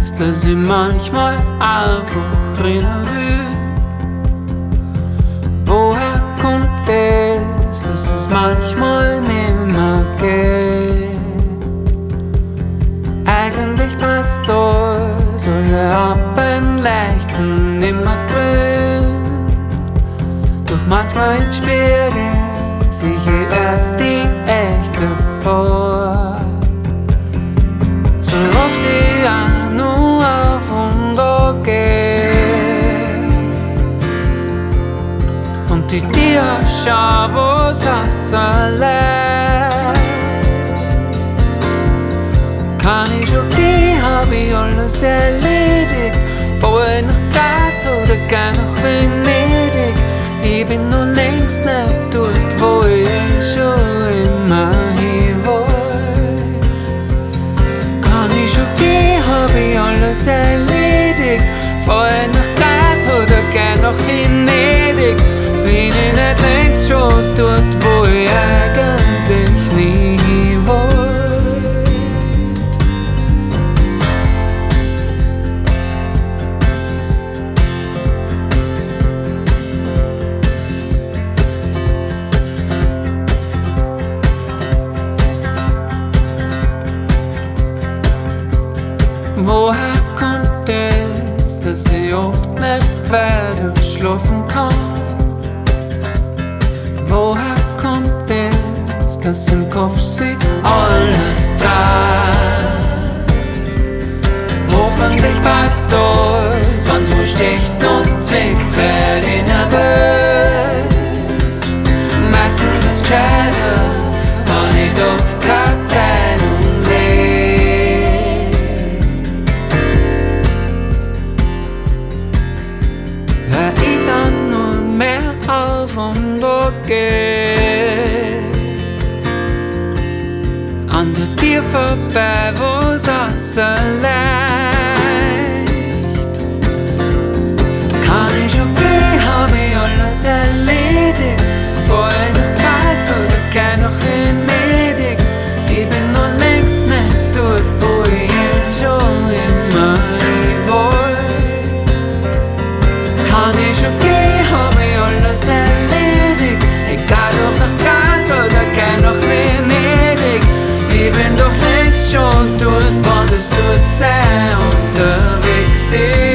ist, dass ich manchmal einfach reden will. Woher kommt es, dass es manchmal nimmer geht? Eigentlich passt alles, alle haben leichten nimmer grün. Doch manchmal im Spiegel sehe ich erst die echte vor. So oft ich auch nur auf und ab geh und die dir schau, was leicht. Kann ich schon gehen, hab ich alles erledigt. Brauche ich noch Graz oder gar nach Venedig. Ich bin noch längst nicht dort, wo ich schon immer hin wollt. Kann ich schon gehen, hab ich alles erledigt. Brauche ich noch Graz oder gar nach Venedig. Bin ich nicht längst schon dort, wo ich eigentlich nie hin wollt. Woher kommt es, dass ich oft nicht weiter schlafen kann? Woher kommt es, dass im Kopf sich alles dreht? Hoffentlich passt alles, wenn's wohl sticht und zwickt, werd ich nervös. Meistens ist es gescheiter, wenn ich doch keine Zeitung und geht an der Tür vorbei, wo's außer leicht. Kann ich schon gehen, hab ich alles erledigt. Vorher noch Graz oder gleich nach Venedig. Ich bin noch längst nicht dort, wo ich schon immer hin wollt. Kann ich schon gehen, hab ich alles erledigt. Egal ob nach Graz oder gleich nach Venedig. Ich bin doch längst schon dort, wann es dort sei unterwegs ist.